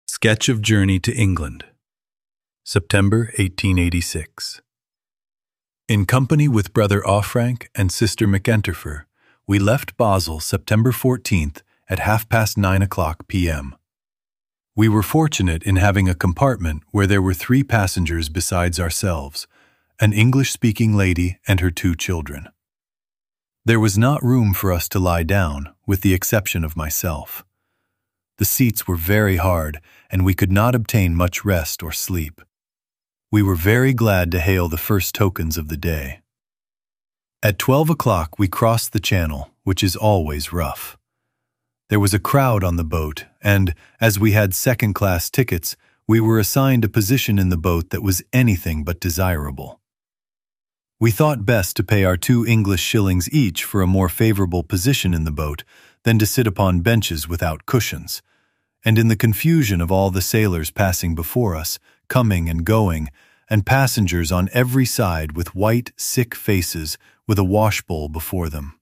Sketch of Journey to England, September 1886. In company with Brother Offrank and Sister McEnterfer, we left Basel September 14th at 9:30 p.m. We were fortunate in having a compartment where there were 3 passengers besides ourselves, an English-speaking lady and her 2 children. There was not room for us to lie down, with the exception of myself. The seats were very hard, and we could not obtain much rest or sleep. We were very glad to hail the first tokens of the day. At 12 o'clock we crossed the channel, which is always rough. There was a crowd on the boat, and, as we had second-class tickets, we were assigned a position in the boat that was anything but desirable. We thought best to pay our 2 English shillings each for a more favorable position in the boat than to sit upon benches without cushions, and in the confusion of all the sailors passing before us, coming and going, and passengers on every side with white, sick faces with a washbowl before them.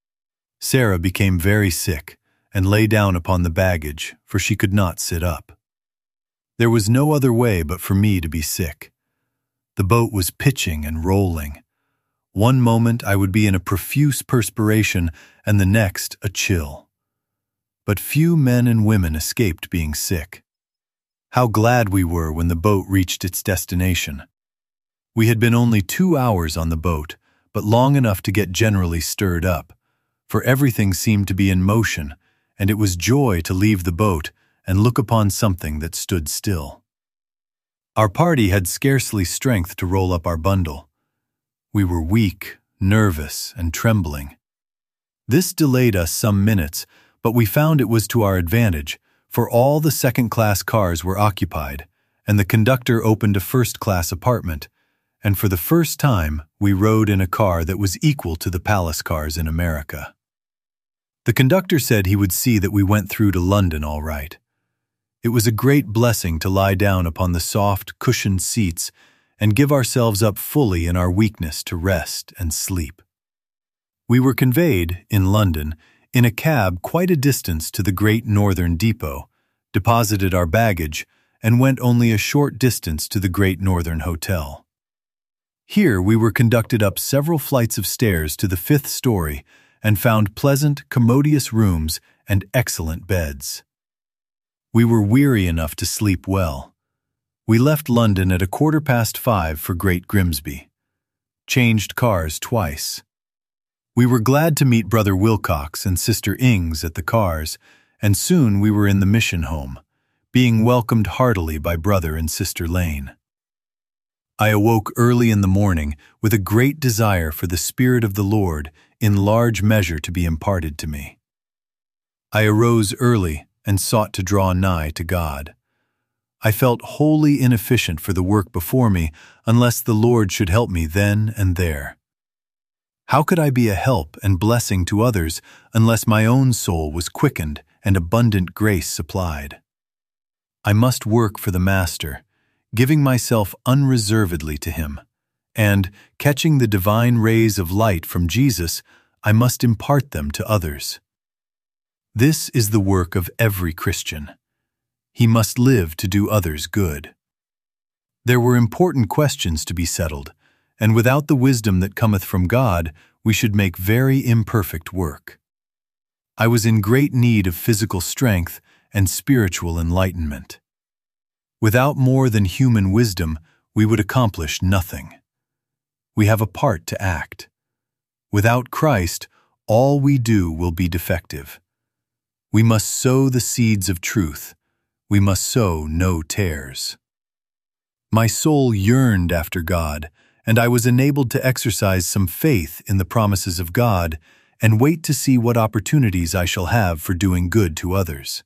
Sarah became very sick and lay down upon the baggage, for she could not sit up. There was no other way but for me to be sick. The boat was pitching and rolling. One moment I would be in a profuse perspiration, and the next a chill. But few men and women escaped being sick. How glad we were when the boat reached its destination. We had been only 2 hours on the boat, but long enough to get generally stirred up, for everything seemed to be in motion, and it was joy to leave the boat and look upon something that stood still. Our party had scarcely strength to roll up our bundle. We were weak, nervous, and trembling. This delayed us some minutes, but we found it was to our advantage, for all the second-class cars were occupied, and the conductor opened a first-class apartment, and for the first time we rode in a car that was equal to the palace cars in America. The conductor said he would see that we went through to London all right. It was a great blessing to lie down upon the soft, cushioned seats and give ourselves up fully in our weakness to rest and sleep. We were conveyed, in London, in a cab quite a distance to the Great Northern Depot, deposited our baggage, and went only a short distance to the Great Northern Hotel. Here we were conducted up several flights of stairs to the 5th story and found pleasant, commodious rooms and excellent beds. We were weary enough to sleep well. We left London at 5:15 for Great Grimsby. Changed cars twice. We were glad to meet Brother Wilcox and Sister Ings at the cars, and soon we were in the mission home, being welcomed heartily by Brother and Sister Lane. I awoke early in the morning with a great desire for the Spirit of the Lord in large measure to be imparted to me. I arose early and sought to draw nigh to God. I felt wholly inefficient for the work before me unless the Lord should help me then and there. How could I be a help and blessing to others unless my own soul was quickened and abundant grace supplied? I must work for the Master, giving myself unreservedly to Him, and, catching the divine rays of light from Jesus, I must impart them to others. This is the work of every Christian. He must live to do others good. There were important questions to be settled, and without the wisdom that cometh from God, we should make very imperfect work. I was in great need of physical strength and spiritual enlightenment. Without more than human wisdom, we would accomplish nothing. We have a part to act. Without Christ, all we do will be defective. We must sow the seeds of truth. We must sow no tares. My soul yearned after God, and I was enabled to exercise some faith in the promises of God and wait to see what opportunities I shall have for doing good to others.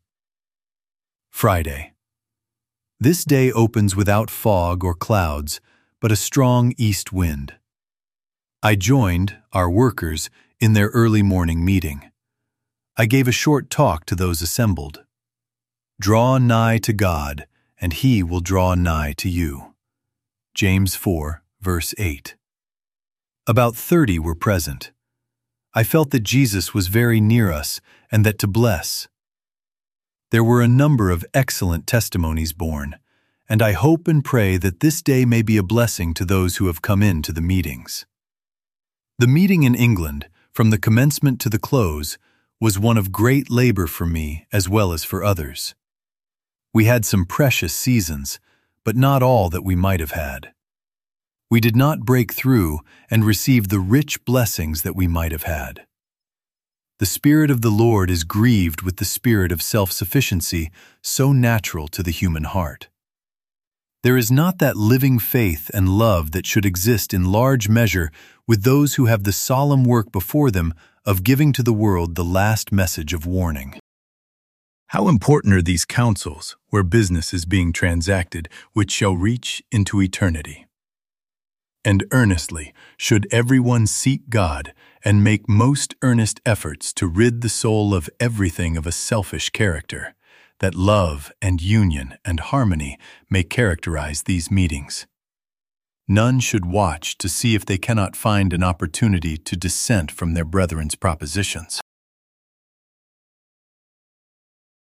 Friday. This day opens without fog or clouds, but a strong east wind. I joined, our workers, in their early morning meeting. I gave a short talk to those assembled. Draw nigh to God, and He will draw nigh to you. James 4, verse 8. About 30 were present. I felt that Jesus was very near us and that to bless. There were a number of excellent testimonies borne, and I hope and pray that this day may be a blessing to those who have come in to the meetings. The meeting in England, from the commencement to the close, was one of great labor for me as well as for others. We had some precious seasons, but not all that we might have had. We did not break through and receive the rich blessings that we might have had. The Spirit of the Lord is grieved with the spirit of self-sufficiency so natural to the human heart. There is not that living faith and love that should exist in large measure with those who have the solemn work before them of giving to the world the last message of warning. How important are these councils where business is being transacted which shall reach into eternity? And earnestly should everyone seek God and make most earnest efforts to rid the soul of everything of a selfish character, that love and union and harmony may characterize these meetings. None should watch to see if they cannot find an opportunity to dissent from their brethren's propositions.